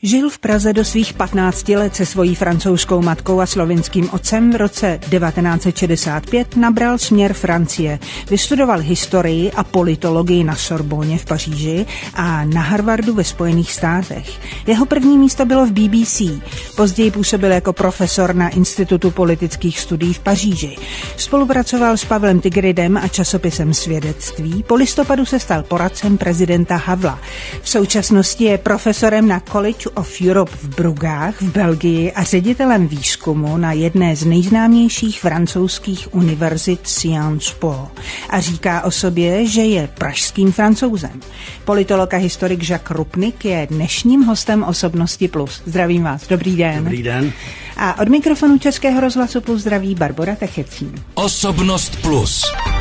Žil v Praze do svých 15 let se svojí francouzskou matkou a slovinským otcem. V roce 1965 nabral směr Francie. Vystudoval historii a politologii na Sorbonně v Paříži a na Harvardu ve Spojených státech. Jeho první místo bylo v BBC. Později působil jako profesor na Institutu politických studií v Paříži. Spolupracoval s Pavlem Tigridem a časopisem Svědectví. Po listopadu se stal poradcem prezidenta Havla. V současnosti je profesorem na College of Europe v Brugách v Belgii a ředitelem výzkumu na jedné z nejznámějších francouzských univerzit Sciences Po. A říká o sobě, že je pražským Francouzem. Politolog a historik Jacques Rupnik je dnešním hostem Osobnosti Plus. Zdravím vás, dobrý den. Dobrý den. A od mikrofonu Českého rozhlasu Plus zdraví Barbora Techecí. Osobnost Plus.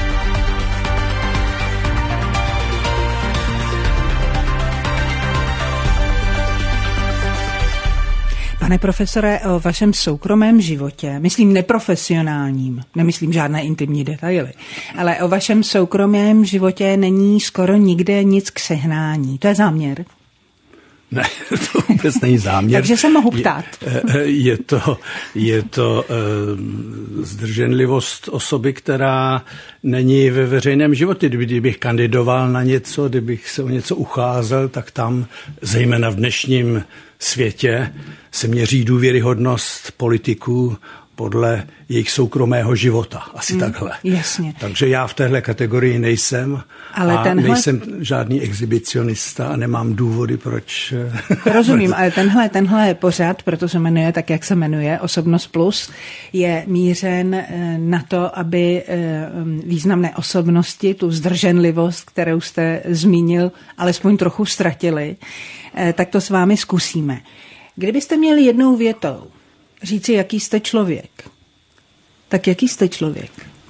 Pane profesore, o vašem soukromém životě, myslím neprofesionálním, nemyslím žádné intimní detaily, ale o vašem soukromém životě není skoro nikde nic k sehnání. To je záměr? Ne, to vůbec není záměr. Takže se mohu ptát. Je to zdrženlivost osoby, která není ve veřejném životě. Kdybych kandidoval na něco, kdybych se o něco ucházel, tak tam, zejména v dnešním světě, se měří důvěryhodnost politiků podle jejich soukromého života. Asi takhle. Jasně. Takže já v téhle kategorii nejsem. Ale nejsem žádný exhibicionista a nemám důvody, proč... Rozumím, ale tenhle pořad, proto se jmenuje tak, jak se jmenuje, Osobnost Plus, je mířen na to, aby významné osobnosti, tu zdrženlivost, kterou jste zmínil, alespoň trochu ztratili. Tak to s vámi zkusíme. Kdybyste měli jednou větou říci, jaký jste člověk, tak jaký jste člověk?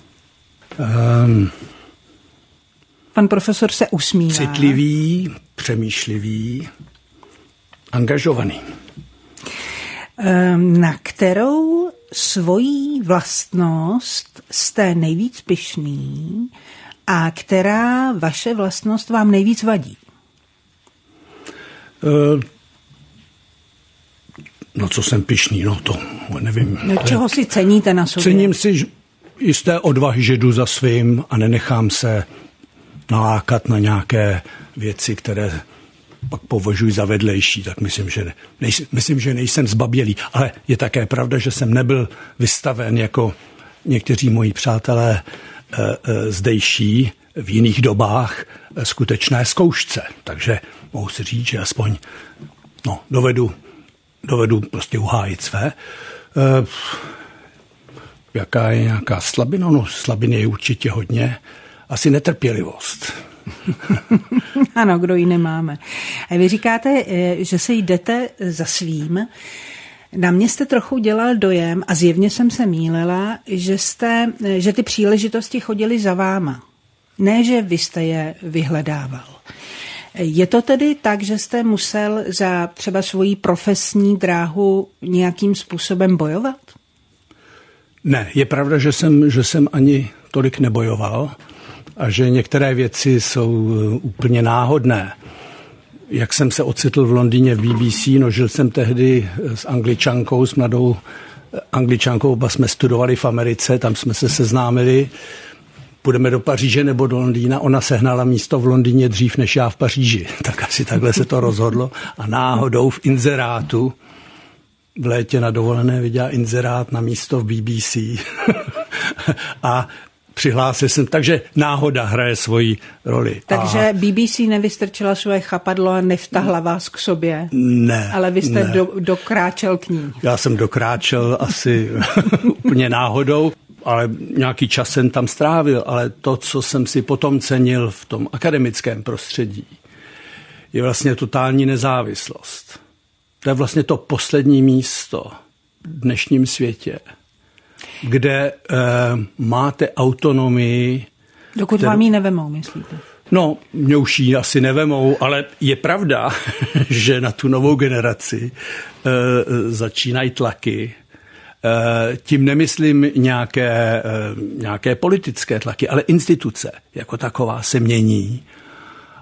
Pan profesor se usmívá. Citlivý, přemýšlivý, angažovaný. Na kterou svoji vlastnost jste nejvíc pyšný a která vaše vlastnost vám nejvíc vadí? No, co jsem pyšný, no to nevím. No, čeho si ceníte na sobě? Cením si jisté odvahy, že jdu za svým a nenechám se nalákat na nějaké věci, které pak považuji za vedlejší, tak myslím, že nejsem zbabělý. Ale je také pravda, že jsem nebyl vystaven jako někteří moji přátelé zdejší v jiných dobách skutečné zkoušce. Takže mohu si říct, že aspoň dovedu prostě uhájit své. Jaká je nějaká slabina? No, slabiny je určitě hodně. Asi netrpělivost. Ano, kdo ji nemáme. A vy říkáte, že se jdete za svým. Na mě jste trochu dělal dojem, a zjevně jsem se mýlila, že ty příležitosti chodily za váma. Ne, že vy jste je vyhledával. Je to tedy tak, že jste musel za třeba svoji profesní dráhu nějakým způsobem bojovat? Ne, je pravda, že jsem ani tolik nebojoval a že některé věci jsou úplně náhodné. Jak jsem se ocitl v Londýně v BBC, no žil jsem tehdy s Angličankou, s mladou Angličankou, oba jsme studovali v Americe, tam jsme se seznámili. Půjdeme do Paříže nebo do Londýna. Ona sehnala místo v Londýně dřív než já v Paříži. Tak asi takhle se to rozhodlo. A náhodou v inzerátu v létě na dovolené viděla inzerát na místo v BBC. A přihlásil jsem. Takže náhoda hraje svoji roli. Takže BBC nevystrčila svoje chapadlo a nevtahla vás k sobě? Ne. Ale vy jste dokráčel k ní? Já jsem dokráčel asi úplně náhodou. Ale nějaký čas jsem tam strávil, ale to, co jsem si potom cenil v tom akademickém prostředí, je vlastně totální nezávislost. To je vlastně to poslední místo v dnešním světě, kde máte autonomii. Dokud vám ji nevemou, myslíte? No, mě už ji asi nevemou, ale je pravda, že na tu novou generaci začínají tlaky. Tím nemyslím nějaké politické tlaky, ale instituce jako taková se mění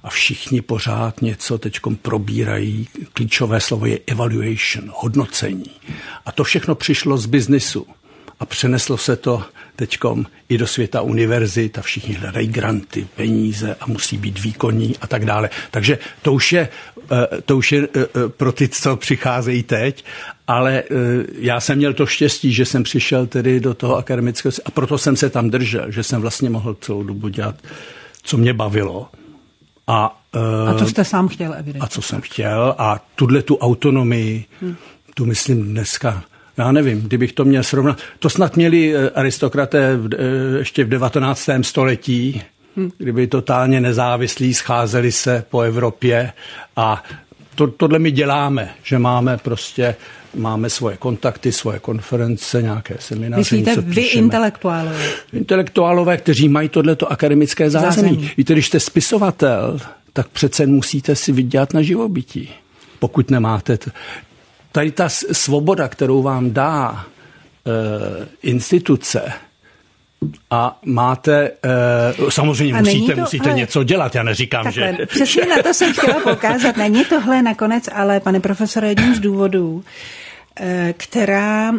a všichni pořád něco teďkom probírají. Klíčové slovo je evaluation, hodnocení. A to všechno přišlo z biznisu a přeneslo se to teďkom i do světa univerzit a všichni hledají granty, peníze a musí být výkonní a tak dále. Takže to už je pro ty, co přicházejí teď, ale já jsem měl to štěstí, že jsem přišel tedy do toho akademického a proto jsem se tam držel, že jsem vlastně mohl celou dobu dělat, co mě bavilo. A co jste sám chtěl, evidentně. A co jsem chtěl a tu autonomii, tu myslím dneska. Já nevím, kdybych to měl srovnat. To snad měli aristokraté ještě v 19. století, kdyby totálně nezávislí, scházeli se po Evropě a tohle my děláme, že máme svoje kontakty, svoje konference, nějaké semináře. Myslíte vy intelektuálové? Intelektuálové, kteří mají tohleto akademické zázemí. Víte, když jste spisovatel, tak přece musíte si vydělat na živobytí. Pokud nemáte... Tady ta svoboda, kterou vám dá instituce a máte, samozřejmě musíte něco dělat, já neříkám, takhle, že... Přesně na to jsem chtěla poukázat, není tohle nakonec, ale pane profesore, jedním z důvodů, která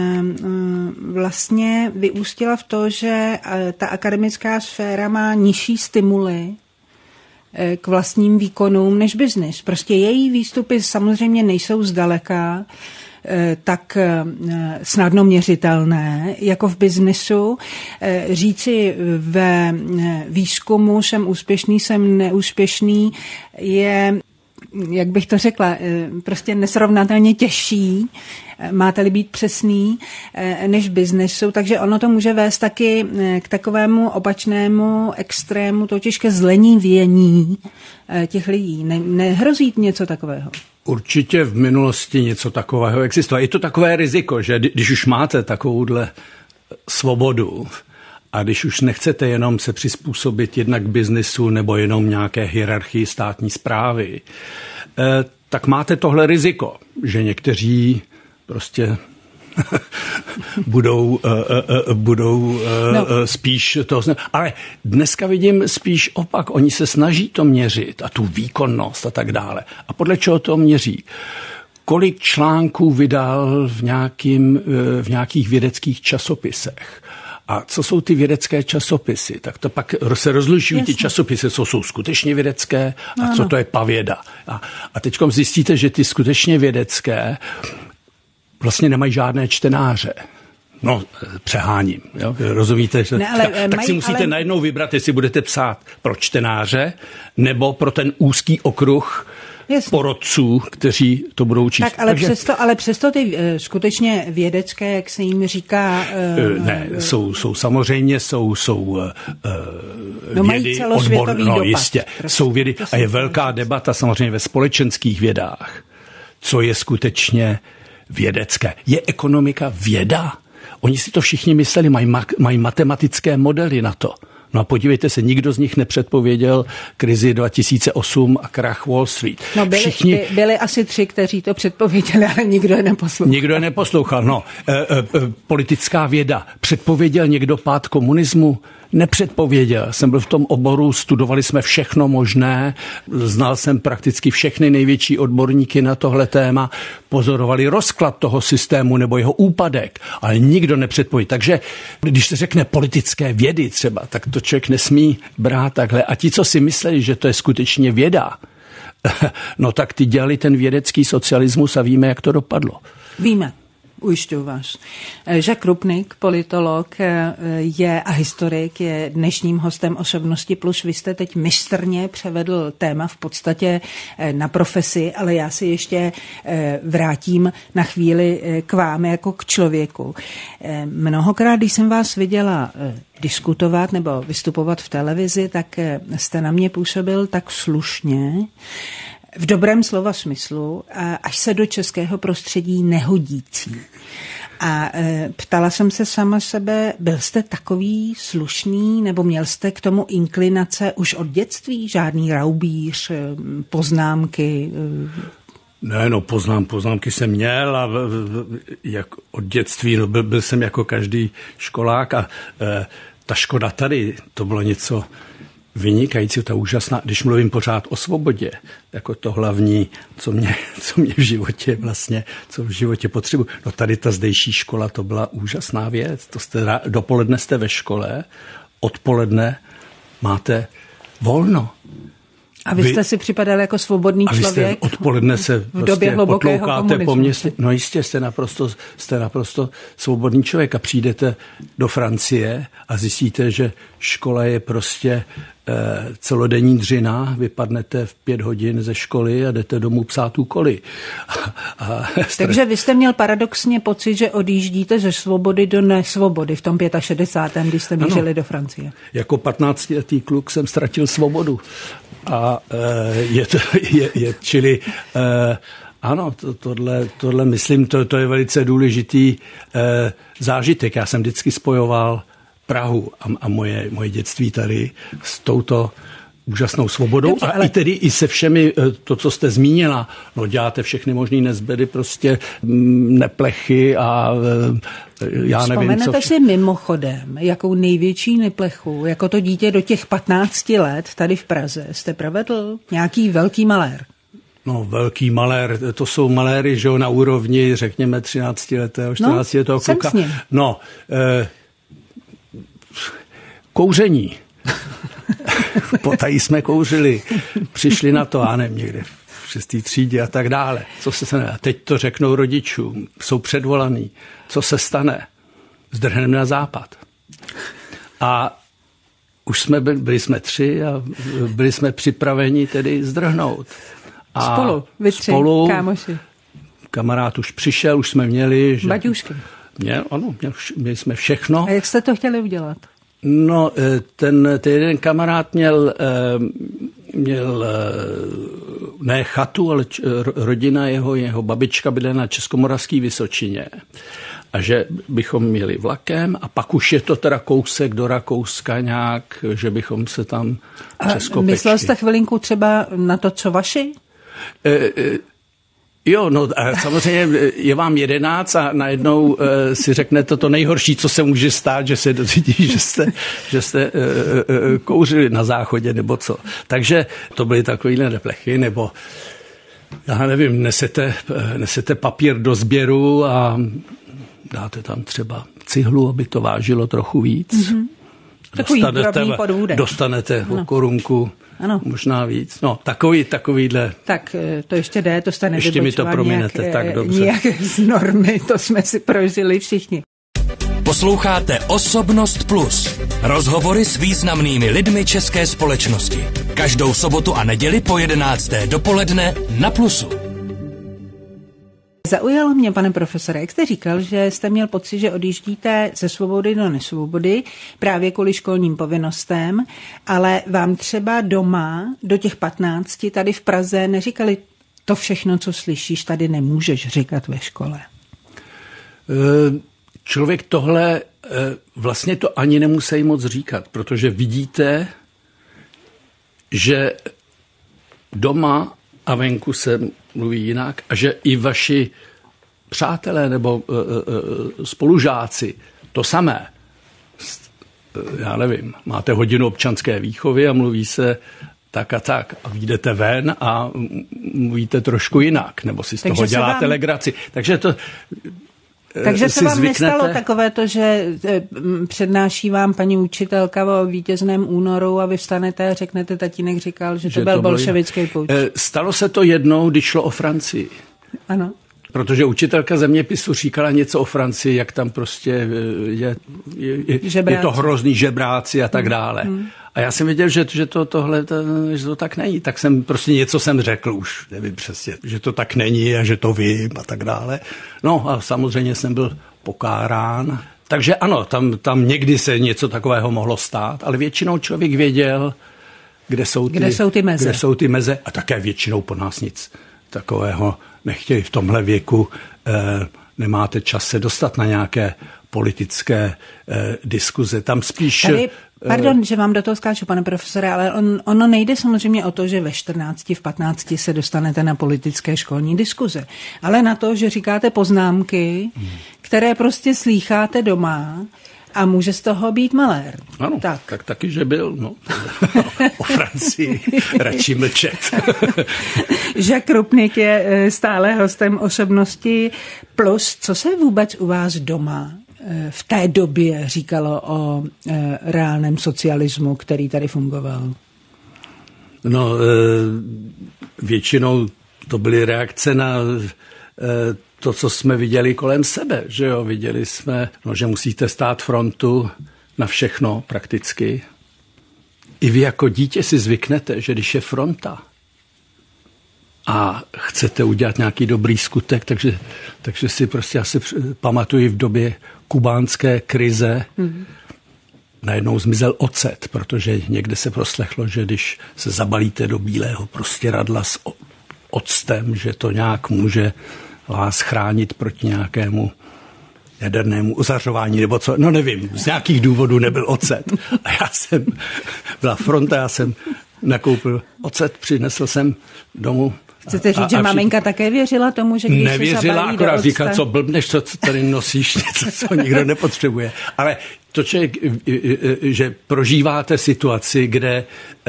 vlastně vyústila v to, že ta akademická sféra má nižší stimuly k vlastním výkonům než biznis. Prostě její výstupy samozřejmě nejsou zdaleka tak snadno měřitelné jako v biznisu. Říci ve výzkumu jsem úspěšný, jsem neúspěšný je, jak bych to řekla, prostě nesrovnatelně těžší, máte-li být přesný, než v biznesu, takže ono to může vést taky k takovému opačnému extrému, totiž ke zlenivění těch lidí. Nehrozí něco takového? Určitě v minulosti něco takového existovalo. Je to takové riziko, že když už máte takovouhle svobodu a když už nechcete jenom se přizpůsobit jednak biznisu nebo jenom nějaké hierarchii státní správy, tak máte tohle riziko, že někteří prostě budou spíš to... Ale dneska vidím spíš opak. Oni se snaží to měřit a tu výkonnost a tak dále. A podle čeho to měří? Kolik článků vydal v nějakých vědeckých časopisech? A co jsou ty vědecké časopisy? Tak to pak se rozlišují ty časopisy, co jsou skutečně vědecké a co to je pavěda. A teďkom zjistíte, že ty skutečně vědecké vlastně nemají žádné čtenáře. No, přeháním. Jo? Rozumíte? Že... tak si musíte najednou vybrat, jestli budete psát pro čtenáře nebo pro ten úzký okruh porodců, kteří to budou číst. Tak, ale přesto ty skutečně vědecké, jak se jim říká... jsou samozřejmě vědy odborné. No, jistě. Jsou vědy a je velká debata samozřejmě ve společenských vědách, co je skutečně vědecké. Je ekonomika věda? Oni si to všichni mysleli, mají matematické modely na to. No a podívejte se, nikdo z nich nepředpověděl krizi 2008 a krach Wall Street. No byli asi 3, kteří to předpověděli, ale nikdo je neposlouchal. No, politická věda. Předpověděl někdo pád komunismu? Nepředpověděl. Jsem byl v tom oboru, studovali jsme všechno možné, znal jsem prakticky všechny největší odborníky na tohle téma, pozorovali rozklad toho systému nebo jeho úpadek, ale nikdo nepředpověděl. Takže když se řekne politické vědy třeba, tak to člověk nesmí brát takhle. A ti, co si mysleli, že to je skutečně věda, no tak ty dělali ten vědecký socialismus a víme, jak to dopadlo. Víme. Ujišťuju vás. Jacques Rupnik, politolog a historik, je dnešním hostem Osobnosti plus. Vy jste teď mistrně převedl téma v podstatě na profesi, ale já si ještě vrátím na chvíli k vám jako k člověku. Mnohokrát, když jsem vás viděla diskutovat nebo vystupovat v televizi, tak jste na mě působil tak slušně, v dobrém slova smyslu, až se do českého prostředí nehodící. A ptala jsem se sama sebe, byl jste takový slušný, nebo měl jste k tomu inklinace už od dětství? Žádný raubíř, poznámky? Ne, poznámky jsem měl a jak od dětství, byl jsem jako každý školák a ta Škoda tady, to bylo něco vynikající, ta úžasná, když mluvím pořád o svobodě, jako to hlavní, co mě v životě vlastně, co v životě potřebuji. No tady ta zdejší škola, to byla úžasná věc. Dopoledne jste ve škole, odpoledne máte volno. A vy jste si připadal jako svobodný člověk? A odpoledne se prostě potloukáte po městě. No jistě, jste naprosto svobodný člověk a přijdete do Francie a zjistíte, že škola je prostě celodenní dřina, vypadnete v 5 hodin ze školy a jdete domů psát úkoly. Takže vy jste měl paradoxně pocit, že odjíždíte ze svobody do nesvobody v tom 65. když jste mířili do Francie. Jako 15letý kluk jsem ztratil svobodu. A ano, tohle myslím, to je velice důležitý zážitek. Já jsem vždycky spojoval Prahu a moje dětství tady s touto úžasnou svobodou. Dobře, ale... i se všemi, to, co jste zmínila, no děláte všechny možný nezbedy, prostě neplechy a já nevím, co... Vzpomenete si mimochodem, jakou největší neplechu, jako to dítě do těch 15 let tady v Praze, jste provedl nějaký velký malér? No, velký malér, to jsou maléry, že jo, na úrovni, řekněme, 13letého, 14letého kluka. No, kouření. Potají jsme kouřili, přišli na to, já nevím, někde v 6. třídě a tak dále. Co se stane? A teď to řeknou rodičům, jsou předvolaný. Co se stane? Zdrhneme na západ. A už byli jsme 3 a byli jsme připraveni tedy zdrhnout. A vy 3, kámoši. Kamarád už přišel, už jsme měli... Baťušky. Měli jsme všechno. A jak jste to chtěli udělat? No, ten jeden kamarád měl ne chatu, ale rodina jeho babička bydlela na Českomoravské Vysočině. A že bychom měli vlakem a pak už je to teda kousek do Rakouska nějak, že bychom se tam přes kopečky. Myslel jste chvilinku třeba na to, co vaši? Jo, no a samozřejmě je vám 11 a najednou si řeknete to nejhorší, co se může stát, že se dozvědí, že jste kouřili na záchodě nebo co. Takže to byly takovýhle neplechy, nebo já nevím, nesete papír do sběru a dáte tam třeba cihlu, aby to vážilo trochu víc. Mm-hmm. Takový drobný podvůdek. Dostanete korunku. Ano. Možná víc. No, takovýhle. Tak to ještě jde, to jste ještě mi to prominete, tak dobře. Nějak z normy, to jsme si prožili všichni. Posloucháte Osobnost Plus. Rozhovory s významnými lidmi české společnosti. Každou sobotu a neděli po 11. dopoledne na Plusu. Zaujalo mě, pane profesore, jak jste říkal, že jste měl pocit, že odjíždíte ze svobody do nesvobody právě kvůli školním povinnostem, ale vám třeba doma do těch 15 tady v Praze neříkali to všechno, co slyšíš, tady nemůžeš říkat ve škole. Člověk tohle vlastně to ani nemusí moc říkat, protože vidíte, že doma a venku se mluví jinak a že i vaši přátelé nebo spolužáci to samé. Já nevím, máte hodinu občanské výchovy a mluví se tak a tak a vyjdete ven a mluvíte trošku jinak, nebo si z toho děláte legraci. Takže se vám nestalo takové to, že přednáší vám paní učitelka o vítězném únoru a vy vstanete a řeknete, tatínek říkal, že to byl bolševický puč. Stalo se to jednou, když šlo o Francii. Ano. Protože učitelka zeměpisu říkala něco o Francii, jak tam prostě je to hrozný, žebráci a tak dále. A já jsem věděl, že to tak není. Tak jsem prostě něco jsem řekl už, nevím přesně, že to tak není a že to vím a tak dále. No a samozřejmě jsem byl pokárán. Takže ano, tam někdy se něco takového mohlo stát, ale většinou člověk věděl, kde jsou ty meze. A také většinou po nás nic takového nechtějí. V tomhle věku nemáte čas se dostat na nějaké politické diskuze. Tam spíš... Pardon, že vám do toho skáču, pane profesore, ale ono nejde samozřejmě o to, že ve 14, v 15 se dostanete na politické školní diskuze, ale na to, že říkáte poznámky, které prostě slýcháte doma A může z toho být malér. Ano, tak taky, že byl. No. O Francii radši mlčet. Jacques Rupnik je stále hostem Osobnosti Plus. Co se vůbec u vás doma v té době říkalo o reálném socialismu, který tady fungoval? No, většinou to byly reakce na to, co jsme viděli kolem sebe, že jo, viděli jsme, že musíte stát frontu na všechno prakticky. I vy jako dítě si zvyknete, že když je fronta a chcete udělat nějaký dobrý skutek, takže si prostě asi pamatuji v době kubánské krize, najednou zmizel ocet, protože někde se proslechlo, že když se zabalíte do bílého prostěradla s octem, že to nějak může vás chránit proti nějakému jadernému ozařování, nebo co, no nevím, z nějakých důvodů nebyl ocet. A byla fronta, já jsem nakoupil ocet, přinesl jsem domů. Chcete říct, že maminka také věřila tomu, že když nevěřila, se zabalí do akorát říká, co blbneš, co tady nosíš, něco, co nikdo nepotřebuje. Ale to člověk, že prožíváte situaci, kde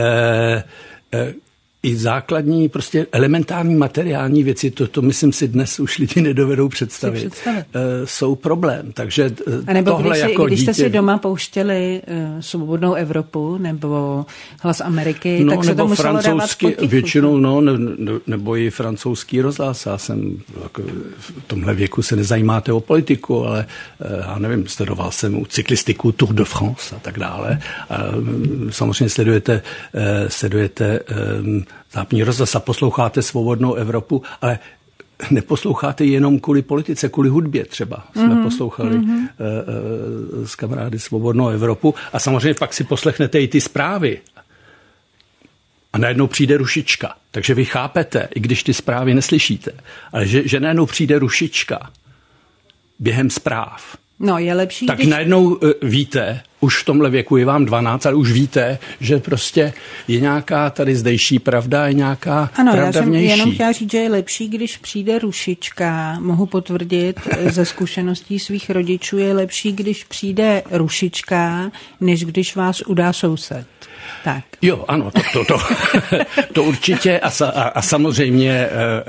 i základní, prostě elementární materiální věci, to myslím si dnes už lidi nedovedou představit. Jsou problém. Takže a nebo tohle jako když jste dítě... si doma pouštěli Svobodnou Evropu nebo Hlas Ameriky, tak se to muselo dávat potichu. Většinou, nebo i francouzský rozhlas. Já jsem v tomhle věku se nezajímáte o politiku, ale já nevím, sledoval jsem cyklistiku Tour de France a tak dále. A samozřejmě sledujete západní rozhlas a posloucháte Svobodnou Evropu, ale neposloucháte jenom kvůli politice, kvůli hudbě třeba. Jsme poslouchali s kamarády Svobodnou Evropu a samozřejmě pak si poslechnete i ty zprávy. A najednou přijde rušička. Takže vy chápete, i když ty zprávy neslyšíte, ale že najednou přijde rušička během zpráv. No, je lepší, tak najednou víte, už v tomhle věku je vám 12, ale už víte, že prostě je nějaká tady zdejší pravda, je nějaká pravda vnější. Já jsem jenom chtěla říct, že je lepší, když přijde rušička, mohu potvrdit ze zkušeností svých rodičů, je lepší, když přijde rušička, než když vás udá soused. Tak. Jo, ano, to určitě a samozřejmě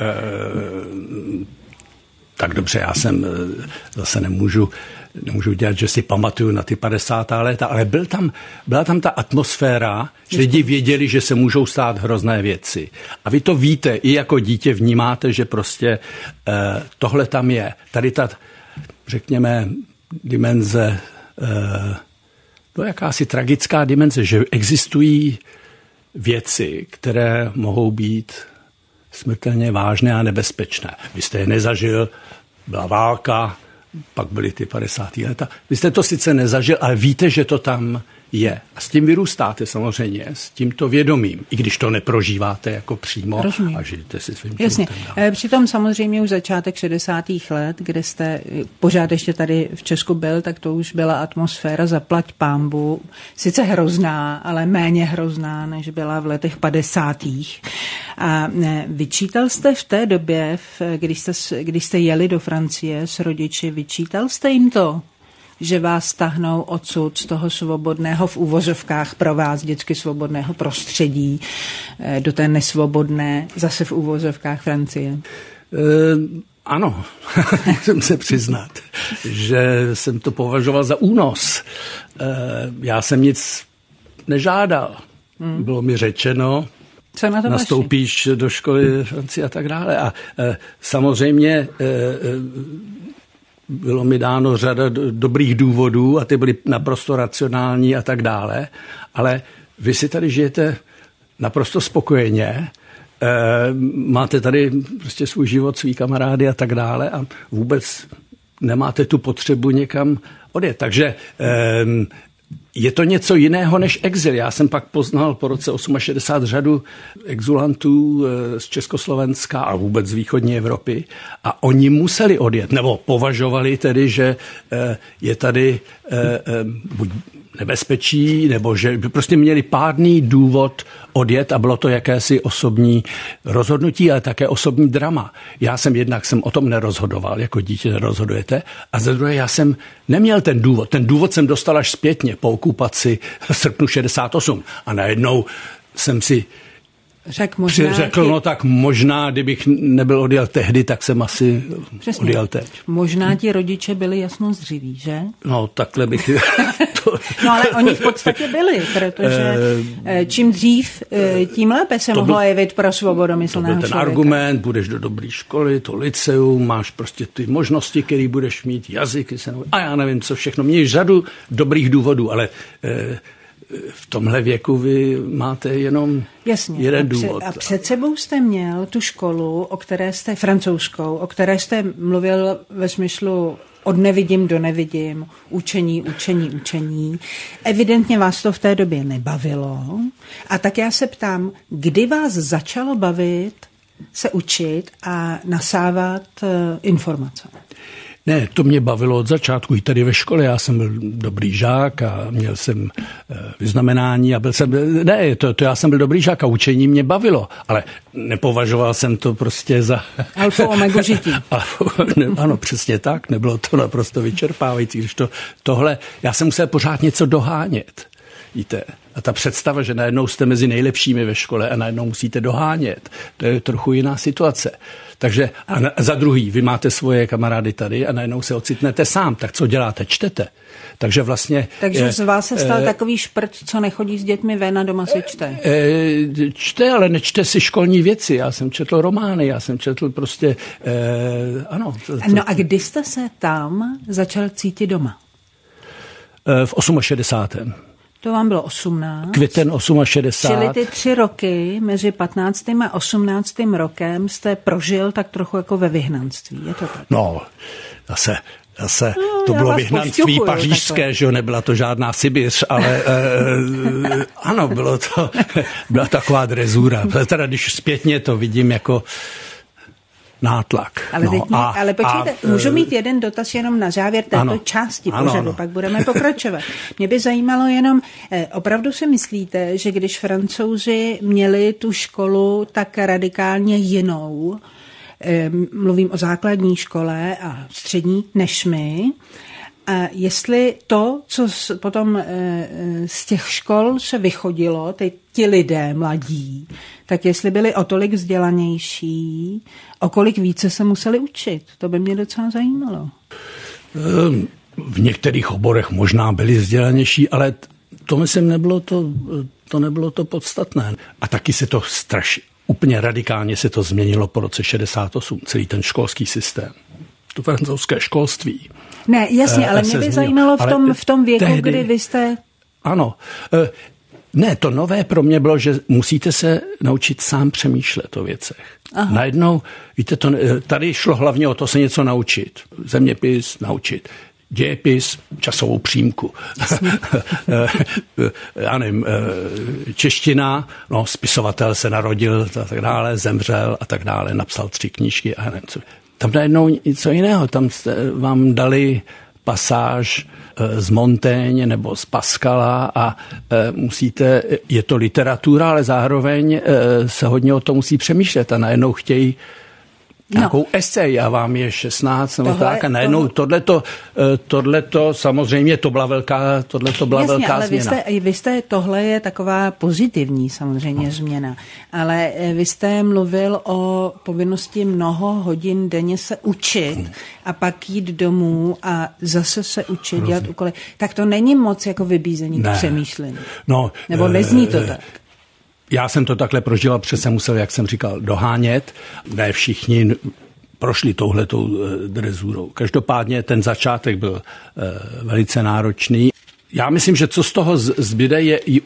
tak dobře, já jsem zase nemůžu dělat, že si pamatuju na ty 50. léta, ale byla tam ta atmosféra, že lidi věděli, že se můžou stát hrozné věci. A vy to víte, i jako dítě vnímáte, že prostě tohle tam je. Tady ta, řekněme, dimenze, to je jakási tragická dimenze, že existují věci, které mohou být smrtelně vážné a nebezpečné. Vy jste je nezažil, byla válka, pak byly ty 50. léta. Vy jste to sice nezažil, ale víte, že to tam je. A s tím vyrůstáte samozřejmě, s tímto vědomím, i když to neprožíváte jako přímo. Rozumím. A žijete si svým Jasně. životem. Přitom samozřejmě už začátek 60. let, kde jste pořád ještě tady v Česku byl, tak to už byla atmosféra zaplať pánbu. Sice hrozná, ale méně hrozná, než byla v letech 50. A vyčítal jste v té době, když jste jeli do Francie s rodiči, vyčítal jste jim to, že vás tahnou odsud z toho svobodného v úvozovkách pro vás vždycky svobodného prostředí do té nesvobodné, zase v úvozovkách Francie? Ano, musím se přiznat, že jsem to považoval za únos. Já jsem nic nežádal. Bylo mi řečeno, co na to nastoupíš do školy Francie a tak dále. A samozřejmě bylo mi dáno řada dobrých důvodů a ty byly naprosto racionální a tak dále, ale vy si tady žijete naprosto spokojeně, máte tady prostě svůj život, svý kamarády a tak dále a vůbec nemáte tu potřebu někam odjet. Takže je to něco jiného než exil. Já jsem pak poznal po roce 68 řadu exulantů z Československa a vůbec z východní Evropy a oni museli odjet, nebo považovali tedy, že je tady buď nebezpečí, nebo že prostě měli pádný důvod odjet a bylo to jakési osobní rozhodnutí, ale také osobní drama. Já jsem o tom nerozhodoval, jako dítě nerozhodujete, a za druhé já jsem neměl ten důvod. Ten důvod jsem dostal až zpětně po okupaci v srpnu 68 a najednou jsem si řekl, no tak možná, kdybych nebyl odjel tehdy, tak jsem asi odjel teď. Možná ti rodiče byli jasnozřiví, že? No, takhle bych... No, ale oni v podstatě byli, protože čím dřív, tím lépe se mohlo jevit pro svobodomyslného člověka. Ten argument, budeš do dobré školy, to lyceum, máš prostě ty možnosti, které budeš mít, jazyky, a já nevím, co všechno. Mějíš řadu dobrých důvodů, ale... v tomhle věku vy máte jenom jeden důvod. A před sebou jste měl tu školu, francouzskou, o které jste mluvil ve smyslu od nevidím do nevidím, učení. Evidentně vás to v té době nebavilo. A tak já se ptám, kdy vás začalo bavit se učit a nasávat informace? Ne, to mě bavilo od začátku. I tady ve škole já jsem byl dobrý žák a měl jsem vyznamenání a já jsem byl dobrý žák a učení mě bavilo, ale nepovažoval jsem to prostě za... Alfa omega žití. Ano, přesně tak, nebylo to naprosto vyčerpávající, když tohle, já jsem musel pořád něco dohánět. Víte? A ta představa, že najednou jste mezi nejlepšími ve škole a najednou musíte dohánět, to je trochu jiná situace. Takže za druhý, vy máte svoje kamarády tady a najednou se ocitnete sám. Tak co děláte? Čtete. Takže vlastně... Takže z vás se stal takový šprt, co nechodí s dětmi ven a doma si čte. Čte, ale nečte si školní věci. Já jsem četl romány, já jsem četl prostě... ano. No a kdy jste se tam začal cítit doma? V 68. To vám bylo 18. Květen 68. Čili ty 3 roky mezi 15. a 18. rokem jste prožil tak trochu jako ve vyhnanství. Je to tak? No, zase to bylo vyhnanství pařížské, že jo, nebyla to žádná Sibiř, ale ano, byla taková drezura. Teda když zpětně to vidím jako nátlak. Ale počkejte, můžu mít jeden dotaz jenom na závěr této části pořadu, pak budeme pokračovat. Mě by zajímalo jenom, opravdu si myslíte, že když Francouzi měli tu školu tak radikálně jinou, mluvím o základní škole a střední, než my, a jestli to, co potom z těch škol se vychodilo, ti lidé mladí, tak jestli byli o tolik vzdělanější, o kolik více se museli učit. To by mě docela zajímalo. V některých oborech možná byli vzdělanější, ale to myslím nebylo to podstatné. A taky se to úplně radikálně se to změnilo po roce 68, celý ten školský systém. To francouzské školství. Ne, jasně, ale mě by zajímalo v tom věku, tehdy, kdy vy jste... Ano. Ne, to nové pro mě bylo, že musíte se naučit sám přemýšlet o věcech. Aha. Najednou, víte, tady šlo hlavně o to se něco naučit. Zeměpis naučit. Dějepis, časovou přímku. Já nevím, čeština, spisovatel se narodil a tak dále, zemřel a tak dále, napsal 3 knížky a nevím co. Tam najednou něco jiného, tam vám dali pasáž z Montaigne nebo z Pascala a je to literatura, ale zároveň se hodně o tom musí přemýšlet a najednou chtějí nějakou esej a vám je 16 nebo tak a najednou tohleto samozřejmě to byla velká změna. Tohle je taková pozitivní samozřejmě změna, ale vy jste mluvil o povinnosti mnoho hodin denně se učit a pak jít domů a zase se učit, dělat úkoly. Tak to není moc jako vybízení k přemýšlení. Nebo nezní to tak? Já jsem to takhle prožil, protože jsem musel, jak jsem říkal, dohánět. Ne všichni prošli touhletou drezurou. Každopádně ten začátek byl velice náročný. Já myslím, že co z toho zbyde je i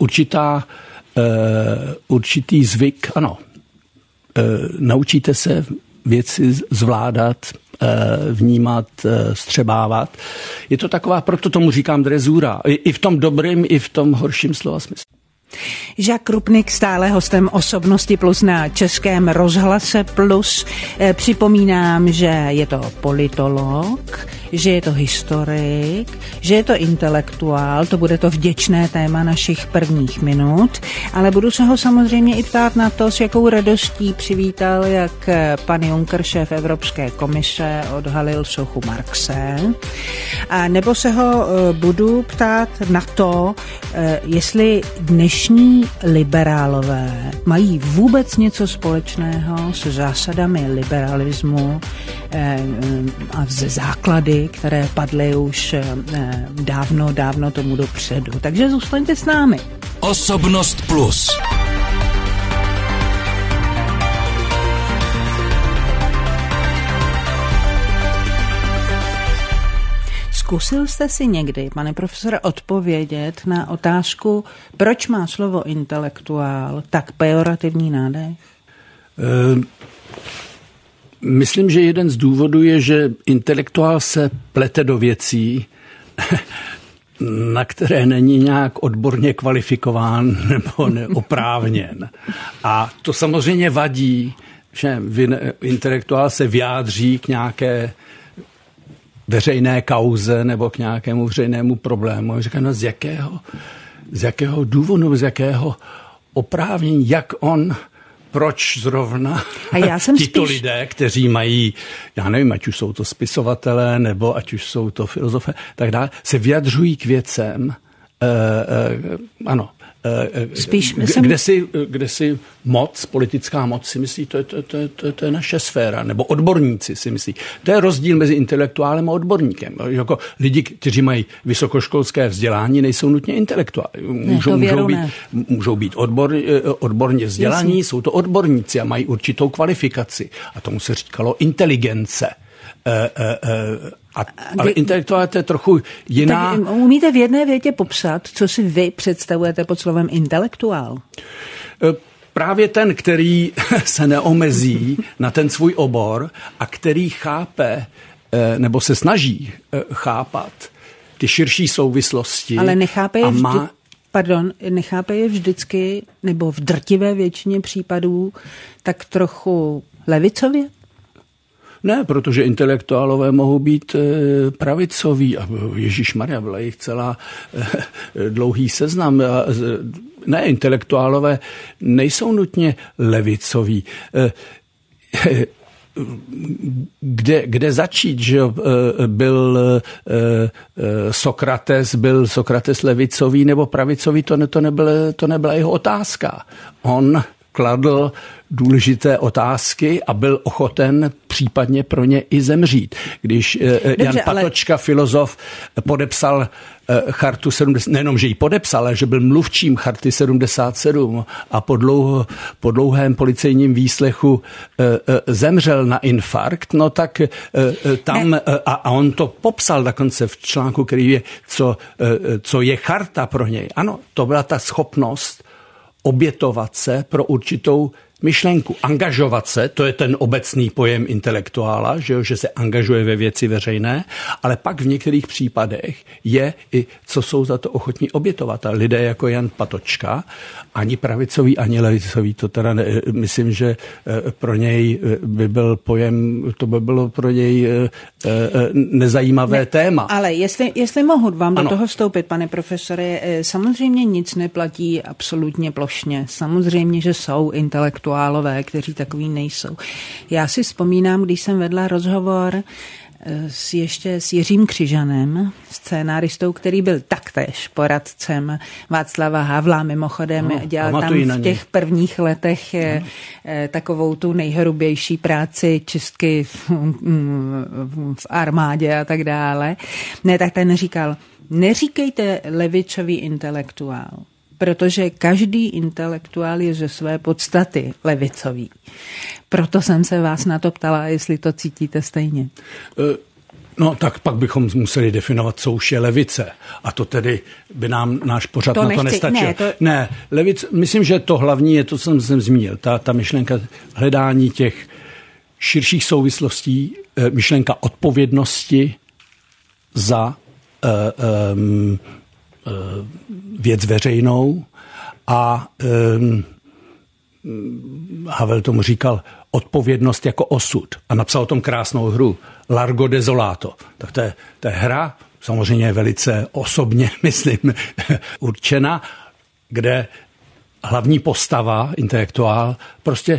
určitý zvyk. Ano, naučíte se věci zvládat, vnímat, střebávat. Je to taková, proto tomu říkám drezura. I v tom dobrém, i v tom horším slova smyslu. Jacques Rupnik, stále hostem Osobnosti Plus na Českém rozhlase Plus. Připomínám, že je to politolog, že je to historik, že je to intelektuál, to bude to vděčné téma našich prvních minut, ale budu se ho samozřejmě i ptát na to, s jakou radostí přivítal, jak pan Juncker, šéf Evropské komise, odhalil sochu Marxe. A nebo se ho budu ptát na to, jestli dnešní liberálové mají vůbec něco společného se zásadami liberalismu a ze základy, které padly už dávno tomu dopředu. Takže zůstaňte s námi. Osobnost plus. Zkusil jste si někdy, pane profesore, odpovědět na otázku, proč má slovo intelektuál tak pejorativní nádech? Myslím, že jeden z důvodů je, že intelektuál se plete do věcí, na které není nějak odborně kvalifikován nebo neoprávněn. A to samozřejmě vadí, že intelektuál se vyjádří k nějaké veřejné kauze nebo k nějakému veřejnému problému. A říká, no z jakého důvodu, z jakého oprávnění, jak on, proč zrovna tito lidé, kteří mají, já nevím, ať už jsou to spisovatelé, nebo ať už jsou to filozofé, tak dále, se vyjadřují k věcem, ano, kde si moc, politická moc si myslí, to je naše sféra, nebo odborníci si myslí. To je rozdíl mezi intelektuálem a odborníkem. Jako lidi, kteří mají vysokoškolské vzdělání, nejsou nutně intelektuáli. Můžou být odborně vzdělaní, jsou to odborníci a mají určitou kvalifikaci. A tomu se říkalo inteligence. Ale intelektuál je trochu jiná. Tak umíte v jedné větě popsat, co si vy představujete pod slovem intelektuál? Právě ten, který se neomezí na ten svůj obor a který chápe, nebo se snaží chápat ty širší souvislosti. Ale nechápe je vždycky, nebo v drtivé většině případů, tak trochu levicově? Ne, protože intelektuálové mohou být pravicoví a ježišmarja, byla jich celá dlouhý seznam. Ne, intelektuálové nejsou nutně levicoví. Kde začít, že byl Sokrates levicový nebo pravicový, to nebyla jeho otázka. On kladl důležité otázky a byl ochoten případně pro ně i zemřít. Když Jan Patočka, filozof, podepsal chartu 70, nejenom, že ji podepsal, ale že byl mluvčím charty 77 a po dlouhém policejním výslechu zemřel na infarkt, no tak tam, a on to popsal dokonce v článku, který je, co je charta pro něj. Ano, to byla ta schopnost obětovat se pro určitou myšlenku. Angažovat se, to je ten obecný pojem intelektuála, že se angažuje ve věci veřejné, ale pak v některých případech je i, co jsou za to ochotní obětovat. A lidé jako Jan Patočka, ani pravicový, ani levicový, to teda myslím, že pro něj by byl pojem, to by bylo pro něj nezajímavé téma. Ale jestli mohu vám do toho vstoupit, pane profesore, samozřejmě nic neplatí absolutně plošně. Samozřejmě, že jsou intelektuálové, kteří takový nejsou. Já si vzpomínám, když jsem vedla rozhovor s Jiřím Křižanem, scénáristou, který byl taktéž poradcem Václava Havla, mimochodem dělal tam v těch prvních letech takovou tu nejhrubější práci čistky v armádě a tak dále. Ne, tak ten říkal, neříkejte levicový intelektuál, protože každý intelektuál je ze své podstaty levicový. Proto jsem se vás na to ptala, jestli to cítíte stejně. No tak pak bychom museli definovat, co už je levice. A to tedy by nám náš pořad to na to nestačil. Ne, levice, myslím, že to hlavní je to, co jsem zmínil. Ta myšlenka hledání těch širších souvislostí, myšlenka odpovědnosti za věc veřejnou a Havel tomu říkal odpovědnost jako osud. A napsal o tom krásnou hru Largo Desolato. Tak to je hra, samozřejmě velice osobně, myslím, určena, kde hlavní postava, intelektuál, prostě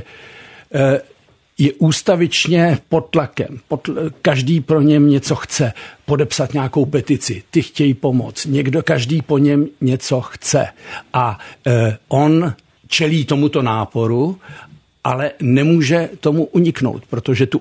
je ústavičně pod tlakem. Každý pro něm něco chce. Podepsat nějakou petici. Ty chtějí pomoct. Každý po něm něco chce. A on čelí tomuto náporu, ale nemůže tomu uniknout, protože tu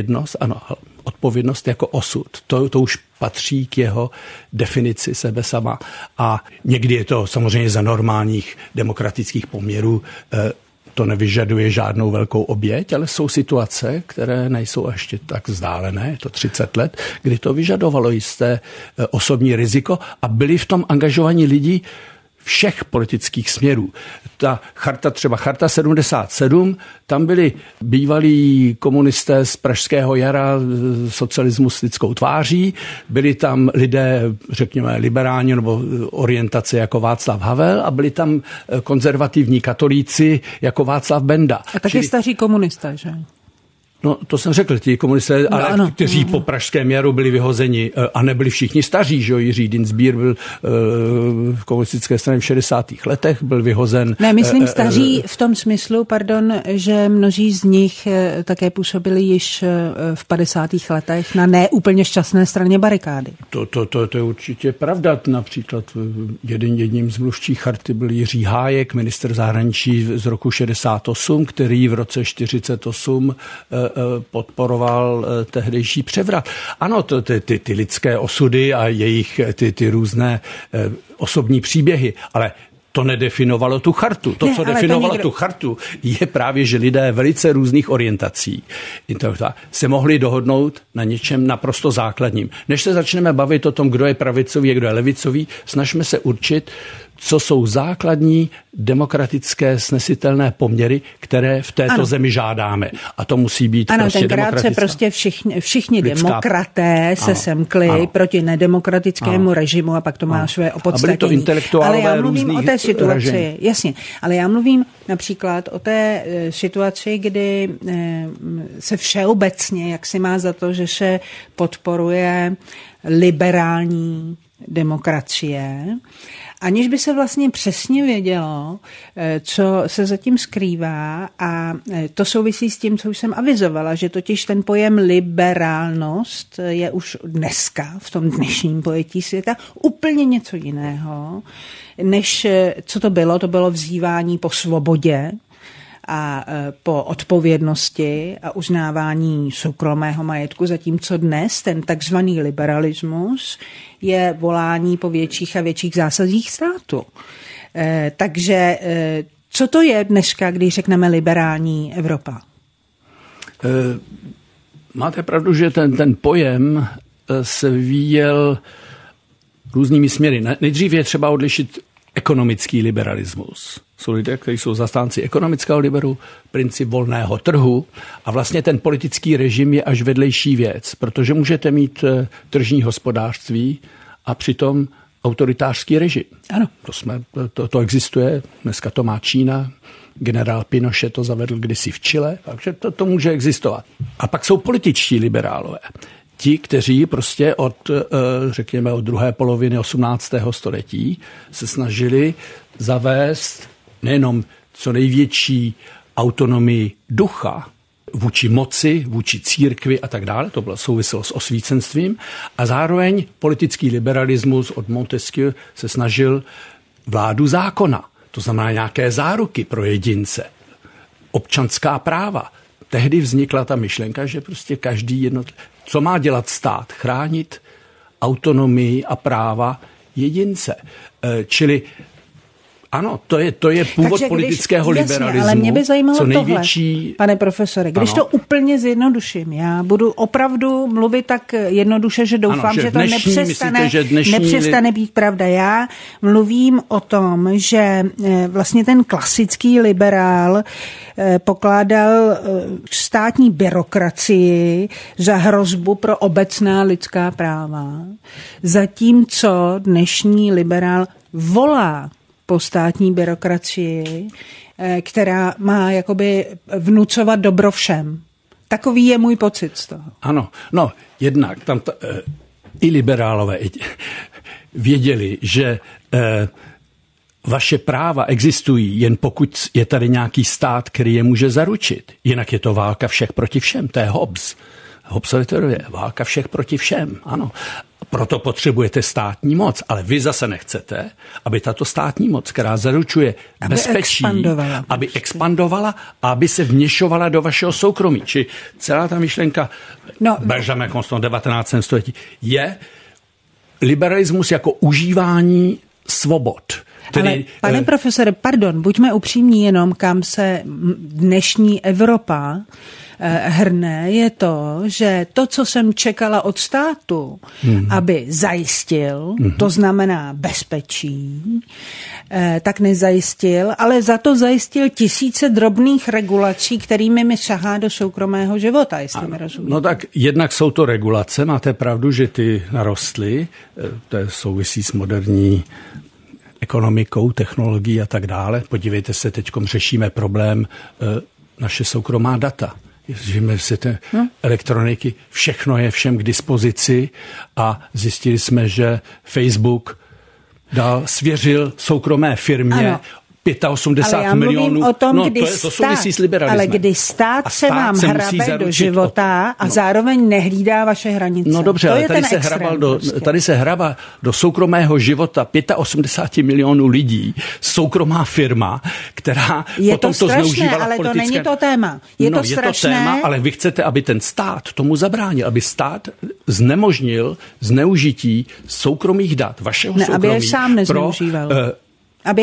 odpovědnost jako osud, to už patří k jeho definici sebe sama. A někdy je to samozřejmě za normálních demokratických poměrů, to nevyžaduje žádnou velkou oběť, ale jsou situace, které nejsou ještě tak vzdálené, je to 30 let, kdy to vyžadovalo jisté osobní riziko a byli v tom angažovaní lidi všech politických směrů. Ta charta 77, tam byli bývalí komunisté z pražského jara socialistickou tváří, byli tam lidé, řekněme, liberální nebo orientace jako Václav Havel a byli tam konzervativní katolíci jako Václav Benda. A taky staří komunisté, že? No, to jsem řekl, ti komunisté, ale ano, kteří po pražském jaru byli vyhozeni a nebyli všichni staří, že jo, Jiří Dienstbier byl v komunistické straně v 60. letech, byl vyhozen. Ne, myslím staří v tom smyslu, že mnozí z nich také působili již v 50. letech na neúplně šťastné straně barikády. To je určitě pravda. Například jedním z mluvčích charty byl Jiří Hájek, ministr zahraničí z roku 68, který v roce 48 podporoval tehdejší převrat. Ano, ty lidské osudy a jejich ty různé osobní příběhy, ale to nedefinovalo tu chartu. To, co definovalo tu chartu, je právě, že lidé velice různých orientací se mohli dohodnout na něčem naprosto základním. Než se začneme bavit o tom, kdo je pravicový a kdo je levicový, snažme se určit, co jsou základní demokratické snesitelné poměry, které v této zemi žádáme. A to musí být prostě demokratická. Se prostě všichni demokraté se semkli proti nedemokratickému režimu a pak to má své opodstatnění. A byli to intelektuálové. Ale já mluvím o té situaci, jasně, ale já mluvím například o té situaci, kdy se všeobecně, jak si má za to, že se podporuje liberální demokracie, aniž by se vlastně přesně vědělo, co se zatím skrývá, a to souvisí s tím, co už jsem avizovala, že totiž ten pojem liberálnost je už dneska v tom dnešním pojetí světa úplně něco jiného, než co to bylo vzývání po svobodě a po odpovědnosti a uznávání soukromého majetku, zatímco dnes ten takzvaný liberalismus je volání po větších a větších zásadích státu. Takže co to je dneska, když řekneme liberální Evropa? Máte pravdu, že ten pojem se vyvíjel různými směry. Nejdřív je třeba odlišit ekonomický liberalismus. Jsou lidé, kteří jsou zastánci ekonomického liberu, princip volného trhu, a vlastně ten politický režim je až vedlejší věc, protože můžete mít tržní hospodářství a přitom autoritářský režim. Ano. To existuje, dneska to má Čína, generál Pinochet to zavedl kdysi v Chile, takže to může existovat. A pak jsou političtí liberálové. Ti, kteří prostě řekněme od druhé poloviny 18. století se snažili zavést nejenom co největší autonomii ducha vůči moci, vůči církvi a tak dále, to bylo souviselo s osvícenstvím, a zároveň politický liberalismus od Montesquieu se snažil vládu zákona, to znamená nějaké záruky pro jedince, občanská práva. Tehdy vznikla ta myšlenka, že prostě každý co má dělat stát? Chránit autonomii a práva jedince. Čili ano, to je původ politického liberalismu. Ale mě by zajímalo tohle, pane profesore, když to úplně zjednoduším, já budu opravdu mluvit tak jednoduše, že doufám, že to nepřestane být pravda. Já mluvím o tom, že vlastně ten klasický liberál pokládal státní byrokracii za hrozbu pro obecná lidská práva, zatímco dnešní liberál volá po státní byrokracii která má jakoby vnucovat dobro všem. Takový je můj pocit z toho. Ano, no jednak tam i liberálové věděli, že vaše práva existují jen pokud je tady nějaký stát, který je může zaručit. Jinak je to válka všech proti všem, to je Hobbes. Hobbesově teorie, válka všech proti všem, ano. Proto potřebujete státní moc, ale vy zase nechcete, aby tato státní moc, která zaručuje bezpečí, aby expandovala a aby se vměšovala do vašeho soukromí. Či celá ta myšlenka Benjamin Constant 19. století je liberalismus jako užívání svobod. Tedy, ale pane profesore, pardon, buďme upřímní, jenom kam se dnešní Evropa hrne, je to, že to, co jsem čekala od státu, aby zajistil, to znamená bezpečí, tak nezajistil, ale za to zajistil tisíce drobných regulací, kterými mi šahá do soukromého života, jestli mi rozumíte. No tak jednak jsou to regulace, máte pravdu, že ty narostly, to souvisí s moderní ekonomikou, technologií a tak dále. Podívejte se, teďkom řešíme problém naše soukromá data. Žijeme si té elektroniky, všechno je všem k dispozici a zjistili jsme, že Facebook svěřil soukromé firmě 85 milionů. O tom, no, to souvisí s liberalismem. Ale kdy stát se vám hrabe do života a zároveň nehlídá vaše hranice. No dobře, ale tady se hrabá do soukromého života 85 milionů lidí, soukromá firma, která potom to zneužívala ale v politické... to není to téma. Je to téma, ale vy chcete, aby ten stát tomu zabránil, aby stát znemožnil zneužití soukromých dat, vašeho soukromí. Aby je sám nezneužíval. Aby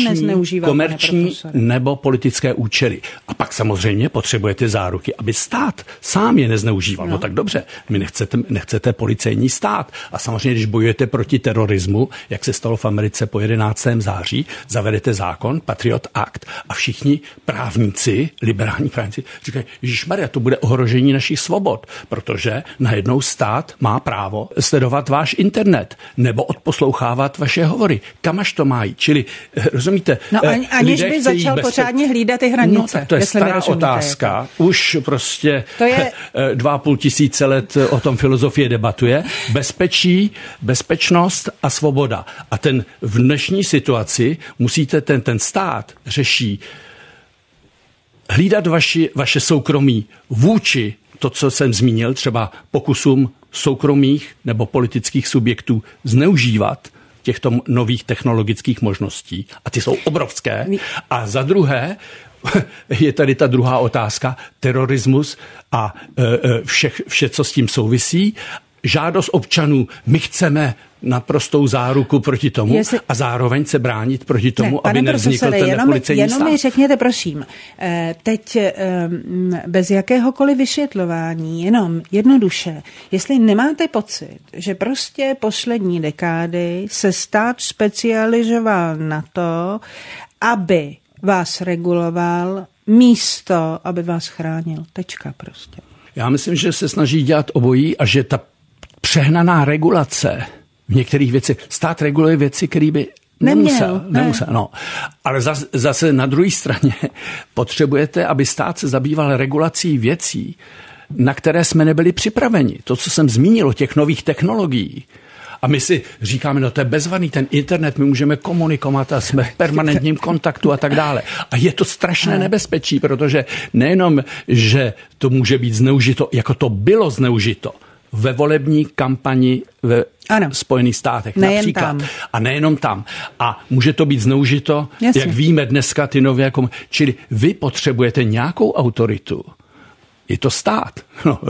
komerční nebo politické účely. A pak samozřejmě potřebujete záruky, aby stát sám je nezneužíval. No tak dobře, my nechcete policejní stát. A samozřejmě, když bojujete proti terorismu, jak se stalo v Americe po 11. září, zavedete zákon, Patriot Act, a všichni právníci, liberální právníci, říkají, ježišmarja, to bude ohrožení našich svobod, protože najednou stát má právo sledovat váš internet nebo odposlouchávat vaše hovory. Kam až to mají? Čili rozumíte? No aniž by začal pořádně hlídat ty hranice. No tak to je stará otázka. Už prostě 2500 let o tom filozofie debatuje. Bezpečí, bezpečnost a svoboda. A v dnešní situaci musíte ten stát řeší hlídat vaše soukromí vůči to, co jsem zmínil, třeba pokusům soukromých nebo politických subjektů zneužívat těchto nových technologických možností. A ty jsou obrovské. A za druhé, je tady ta druhá otázka, terorismus a vše, co s tím souvisí. Žádost občanů, my chceme naprostou záruku proti tomu a zároveň se bránit proti tomu, aby nevznikl ten policejní stát. Jenom mi řekněte, prosím, teď bez jakéhokoliv vysvětlování, jenom jednoduše, jestli nemáte pocit, že prostě poslední dekády se stát specializoval na to, aby vás reguloval, místo, aby vás chránil. Tečka prostě. Já myslím, že se snaží dělat obojí a že ta přehnaná regulace v některých věcech, stát reguluje věci, které by nemusel. No. Ale zase na druhé straně potřebujete, aby stát se zabýval regulací věcí, na které jsme nebyli připraveni. To, co jsem zmínil o těch nových technologií. A my si říkáme, no to je bezvadný, ten internet, my můžeme komunikovat a jsme v permanentním kontaktu a tak dále. A je to strašné nebezpečí, protože nejenom, že to může být zneužito, jako to bylo zneužito ve volební kampani ve Spojených státech například. Tam. A nejenom tam. A může to být zneužito, jak víme dneska, ty nové čili vy potřebujete nějakou autoritu. Je to stát,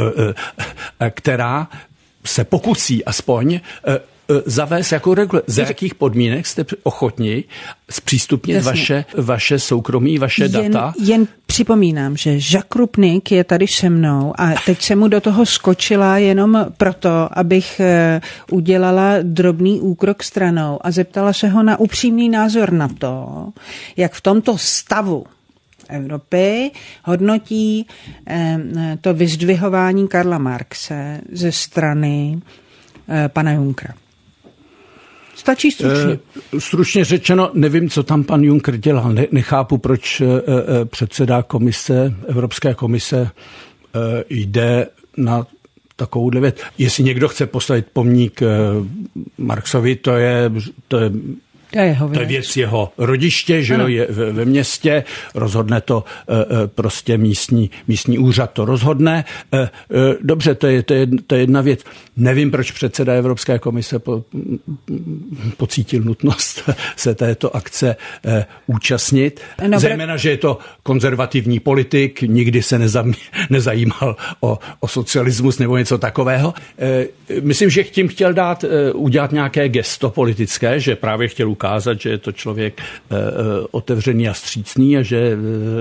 která se pokusí aspoň zavést jako regulaci. Za jakých podmínek jste ochotni zpřístupnit vaše soukromí, vaše data? Jen připomínám, že Jacques Rupnik je tady se mnou a teď jsem mu do toho skočila jenom proto, abych udělala drobný úkrok stranou a zeptala se ho na upřímný názor na to, jak v tomto stavu Evropy hodnotí to vyzdvihování Karla Marxe ze strany pana Junckera. Stačí stručně. Stručně řečeno, nevím, co tam pan Juncker dělal. Nechápu, proč předseda Evropské komise jde na takovouhle věc. Jestli někdo chce postavit pomník Marxovi, to je věc jeho rodiště, že jo, je ve městě, rozhodne to prostě místní úřad to rozhodne. Dobře, to je jedna věc. Nevím, proč předseda Evropské komise pocítil nutnost se této akce účastnit. Zejména, že je to konzervativní politik, nikdy se nezajímal o socialismus nebo něco takového. Myslím, že tím chtěl udělat nějaké gesto politické, že právě chtěl ukázat, že je to člověk otevřený a vstřícný a že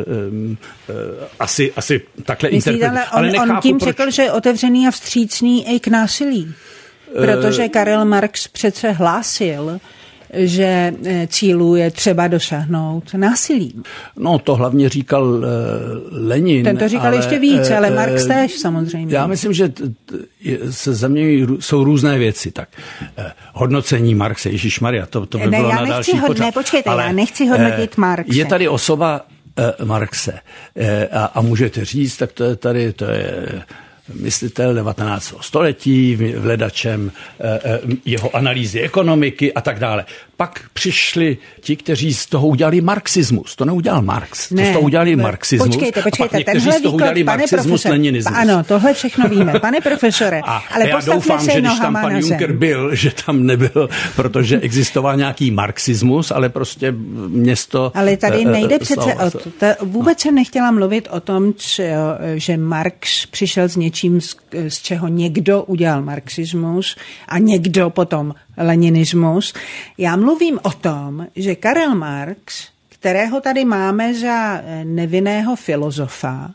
asi takhle interpretuje. Ale on tím řekl, že je otevřený a vstřícný i k násilí. Protože Karel Marx přece hlásil, že cílů je třeba dosáhnout násilím. No, to hlavně říkal Lenin. Ten to říkal ještě víc, ale Marx též samozřejmě. Já myslím, že se zaměňují, jsou různé věci. Tak hodnocení Marxe, ježišmarja, to by bylo na další pořad. Počkejte, já nechci hodnotit Marxe. Je tady osoba Marxe a můžete říct, tak to je myslitel 19. století, vledačem jeho analýzy ekonomiky a tak dále. Pak přišli ti, kteří z toho udělali marxismus. To neudělal Marx, to z toho udělali marxismus. Počkejte, a pak někteří z toho udělali marxismus, leninismus. Ano, tohle všechno víme, pane profesore. Ale já doufám, že když tam pan Juncker byl, že tam nebyl, protože existoval nějaký marxismus, ale prostě město... Ale tady nejde přece o to. Vůbec jsem nechtěla mluvit o tom, že Marx přišel s něčím, z čeho někdo udělal marxismus a někdo potom leninismus. Já mluvím o tom, že Karel Marx, kterého tady máme za nevinného filozofa,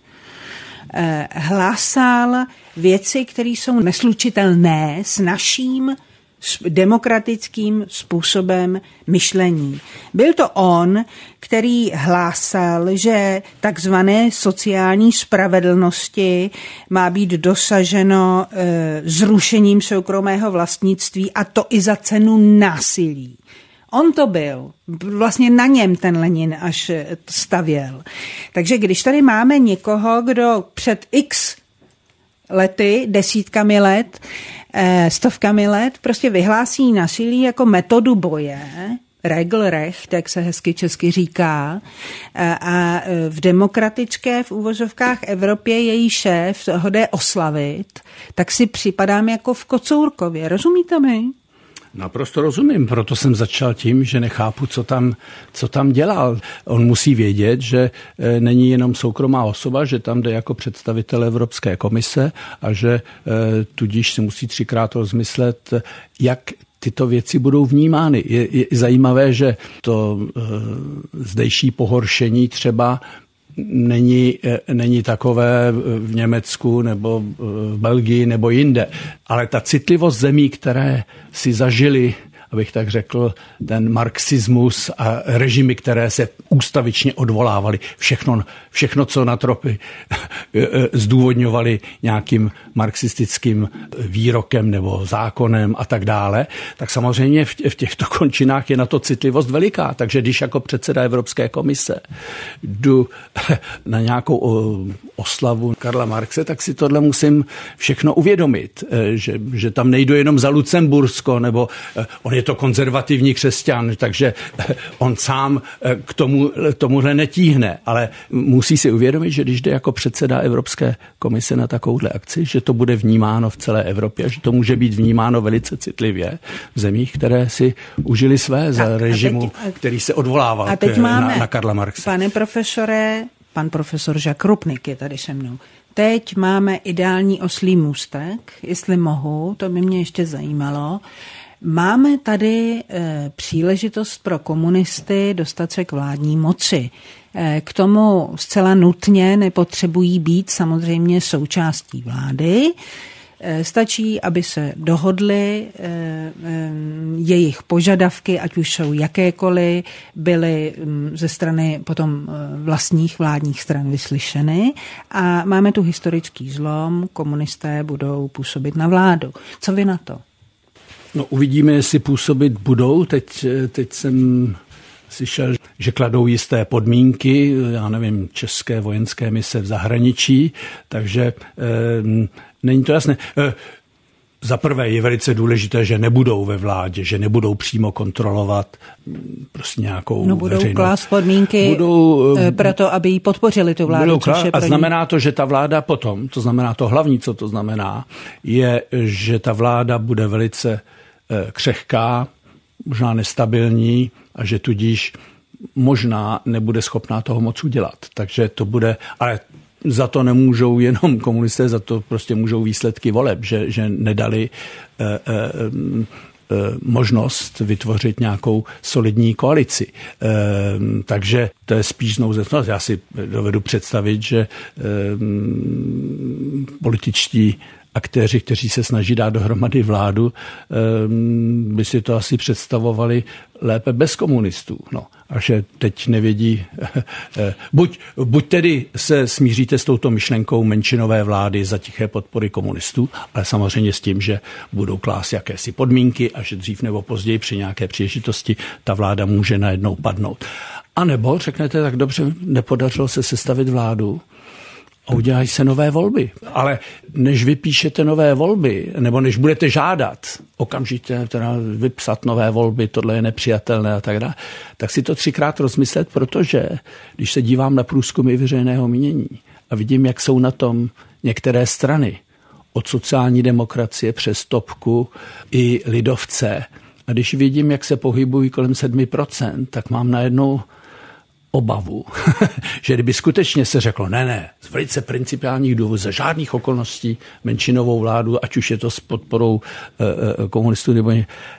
hlásal věci, které jsou neslučitelné s naším demokratickým způsobem myšlení. Byl to on, který hlásal, že takzvané sociální spravedlnosti má být dosaženo zrušením soukromého vlastnictví a to i za cenu násilí. On to byl. Vlastně na něm ten Lenin až stavěl. Takže když tady máme někoho, kdo před x lety, desítkami let, stovkami let, prostě vyhlásí násilí jako metodu boje, Regelrecht, jak se hezky česky říká, a v demokratické v úvozovkách Evropě její šéf ho jde oslavit, tak si připadám jako v Kocourkově. Rozumíte mi? Naprosto rozumím, proto jsem začal tím, že nechápu, co tam dělal. On musí vědět, že není jenom soukromá osoba, že tam jde jako představitel Evropské komise a že tudíž si musí 3krát rozmyslet, jak tyto věci budou vnímány. Je zajímavé, že to zdejší pohoršení třeba není takové v Německu nebo v Belgii nebo jinde. Ale ta citlivost zemí, které si zažili, abych tak řekl, ten marxismus a režimy, které se ústavičně odvolávaly, všechno co na tropy zdůvodňovali nějakým marxistickým výrokem nebo zákonem a tak dále, tak samozřejmě v těchto končinách je na to citlivost veliká. Takže když jako předseda Evropské komise jdu na nějakou oslavu Karla Marxe, tak si tohle musím všechno uvědomit, že tam nejdu jenom za Lucembursko, nebo on je to konzervativní křesťan, takže on sám k tomuhle netíhne, ale musí si uvědomit, že když jde jako předseda Evropské komise na takovouhle akci, že to bude vnímáno v celé Evropě, že to může být vnímáno velice citlivě v zemích, které si užili své za režimu, který se odvolával na Karla Marxe. Pane profesore, pan profesor Jacques Rupnik je tady se mnou. Teď máme ideální oslí můstek, jestli mohu, to by mě ještě zajímalo. Máme tady příležitost pro komunisty dostat se k vládní moci. K tomu zcela nutně nepotřebují být samozřejmě součástí vlády. Stačí, aby se dohodli, jejich požadavky, ať už jsou jakékoliv, byly ze strany potom vlastních vládních stran vyslyšeny a máme tu historický zlom, komunisté budou působit na vládu. Co vy na to? No, uvidíme, jestli působit budou. Teď jsem slyšel, že kladou jisté podmínky, já nevím, české vojenské mise v zahraničí, takže není to jasné. Za prvé je velice důležité, že nebudou ve vládě, že nebudou přímo kontrolovat prostě nějakou budou veřejnou. klást podmínky proto, aby ji podpořili tu vládu. A znamená to, že ta vláda potom, to znamená to hlavní, co to znamená, je, že ta vláda bude velice křehká, možná nestabilní a že tudíž možná nebude schopná toho moc udělat. Takže to bude, ale za to nemůžou jenom komunisté, za to prostě můžou výsledky voleb, že nedali možnost vytvořit nějakou solidní koalici. Takže to je spíš nouzecnost. Já si dovedu představit, že političtí aktéři, kteří se snaží dát dohromady vládu, by si to asi představovali lépe bez komunistů. No, a že teď nevědí, buď tedy se smíříte s touto myšlenkou menšinové vlády za tiché podpory komunistů, ale samozřejmě s tím, že budou klást jakési podmínky a že dřív nebo později při nějaké příležitosti ta vláda může najednou padnout. A nebo řeknete, tak dobře, nepodařilo se sestavit vládu, a udělají se nové volby. Ale než vypíšete nové volby, nebo než budete žádat okamžitě teda vypsat nové volby, tohle je nepřijatelné a tak dále, tak si to 3krát rozmyslet, protože když se dívám na průzkumy veřejného mínění a vidím, jak jsou na tom některé strany, od sociální demokracie přes Topku i lidovce, a když vidím, jak se pohybují kolem 7%, tak mám najednou obavu, že kdyby skutečně se řeklo, ne, z velice principiálních důvodů, za žádných okolností menšinovou vládu, ať už je to s podporou komunistů nebo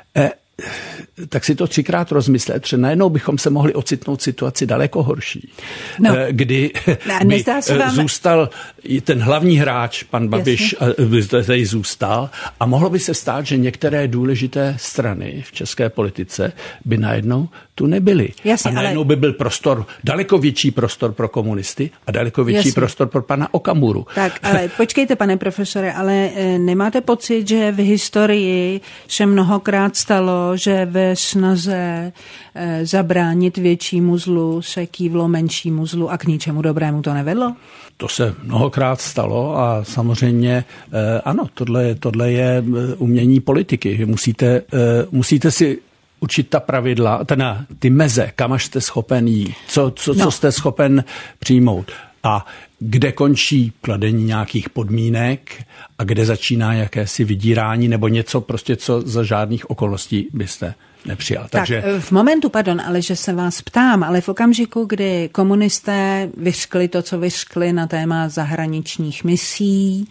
tak si to 3krát rozmyslet, že najednou bychom se mohli ocitnout situaci daleko horší, kdy by zůstal ten hlavní hráč, pan Babiš, tady zůstal a mohlo by se stát, že některé důležité strany v české politice by najednou tu nebyly. Jasně, a najednou by byl prostor, daleko větší prostor pro komunisty a daleko větší prostor pro pana Okamuru. Tak, ale počkejte, pane profesore, ale nemáte pocit, že v historii se mnohokrát stalo, že ve snaze zabránit většímu zlu se kývlo menšímu zlu a k ničemu dobrému to nevedlo? To se mnohokrát stalo a samozřejmě ano, tohle je umění politiky. Musíte si učit ta pravidla, ty meze, kam až jste schopen jít, co jste schopen přijmout. A kde končí kladení nějakých podmínek a kde začíná jakési vydírání nebo něco prostě, co za žádných okolností byste nepřijal. Takže v momentu, ale že se vás ptám, ale v okamžiku, kdy komunisté vyřkli to, co vyřkli na téma zahraničních misí,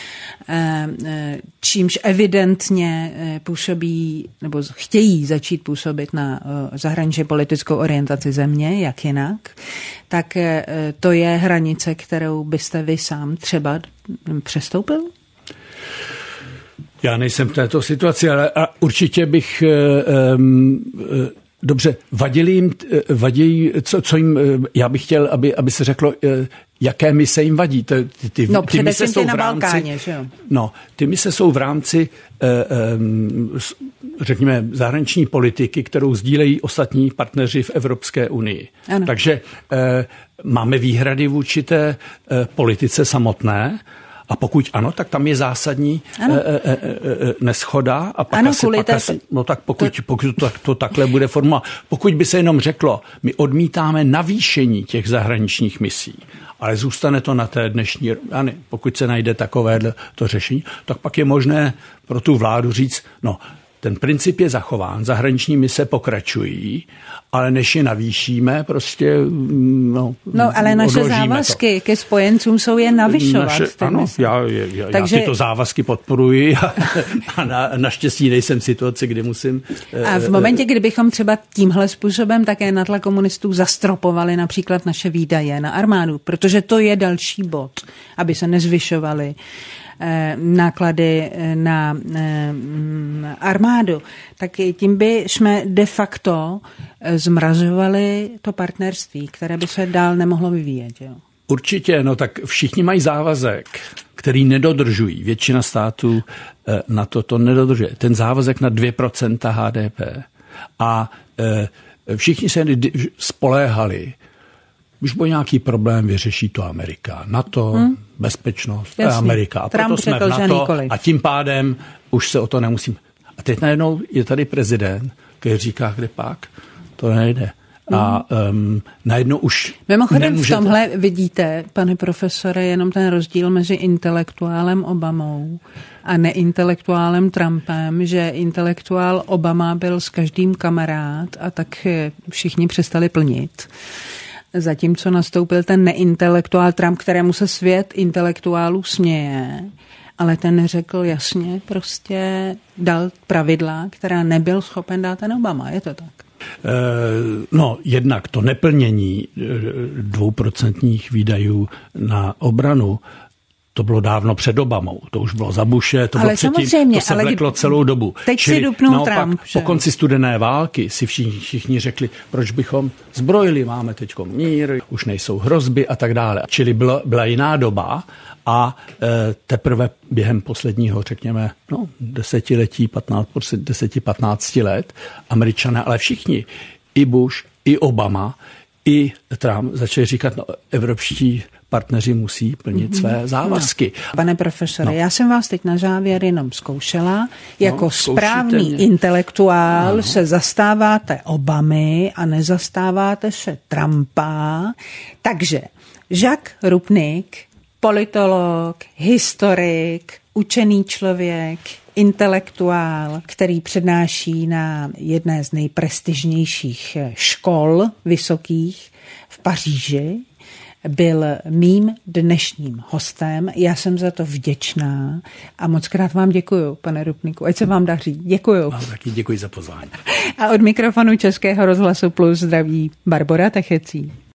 čímž evidentně působí, nebo chtějí začít působit na zahraničně politickou orientaci země, jak jinak, tak to je hranice, kterou byste vy sám třeba přestoupil? Já nejsem v této situaci, ale určitě bych... Dobře, vadí, co jim, já bych chtěl, aby se řeklo, jaké mise jim vadí. Ty mise jsou v rámci, Balkáně, že jo? No, ty mise jsou v rámci, řekněme, zahraniční politiky, kterou sdílejí ostatní partneři v Evropské unii. Ano. Takže máme výhrady vůči té politice samotné. A pokud ano, tak tam je zásadní neschoda a pak pokud to takhle bude formulovat. Pokud by se jenom řeklo, my odmítáme navýšení těch zahraničních misí, ale zůstane to na té dnešní, pokud se najde takové to řešení, tak pak je možné pro tu vládu říct, ten princip je zachován, zahraniční mise pokračují, ale než je navýšíme, prostě ale naše závazky ke spojencům jsou je navyšovat. Já tyto závazky podporuji a naštěstí nejsem v situaci, kdy musím... A v momentě, kdybychom třeba tímhle způsobem také na tlak komunistů zastropovali například naše výdaje na armádu, protože to je další bod, aby se nezvyšovaly náklady na armádu, tak tím by jsme de facto zmrazovali to partnerství, které by se dál nemohlo vyvíjet. Jo? Určitě, no tak všichni mají závazek, který nedodržují. Většina států na to nedodržuje. Ten závazek na 2% HDP. A všichni se spoléhali, když bude nějaký problém, vyřeší to Amerika. NATO, bezpečnost, Amerika. A proto jsme v NATO a tím pádem už se o to nemusím. A teď najednou je tady prezident, který říká, kde pak, to nejde. A najednou už mimochodem nemůžete. V tomhle vidíte, pane profesore, jenom ten rozdíl mezi intelektuálem Obamou a neintelektuálem Trumpem, že intelektuál Obama byl s každým kamarád a tak všichni přestali plnit. Zatímco nastoupil ten neintelektuál Trump, kterému se svět intelektuálů směje, ale ten řekl jasně, prostě dal pravidla, která nebyl schopen dát ten Obama. Je to tak? No, jednak to neplnění 2% výdajů na obranu, to bylo dávno před Obamou, to už bylo za Bushe, to bylo předtím, to se vleklo celou dobu. Teď si dupnul Trump. Po konci studené války si všichni řekli, proč bychom zbrojili, máme teď mír, už nejsou hrozby a tak dále. Čili byla jiná doba a teprve během posledního, řekněme, 10-15 let, Američané, ale všichni, i Bush, i Obama, i Trump začali říkat, evropští partneři musí plnit své závazky. Pane profesore, já jsem vás teď na závěr jenom zkoušela. Jako správný intelektuál se zastáváte Obamy a nezastáváte se Trumpa. Takže Jacques Rupnik, politolog, historik, učený člověk, intelektuál, který přednáší na jedné z nejprestižnějších škol vysokých v Paříži, byl mým dnešním hostem. Já jsem za to vděčná a moc krát vám děkuju, pane Rupniku. Ať se vám daří. Děkuju. Vám taky děkuji za pozvání. A od mikrofonu Českého rozhlasu Plus zdraví Barbora Techecí.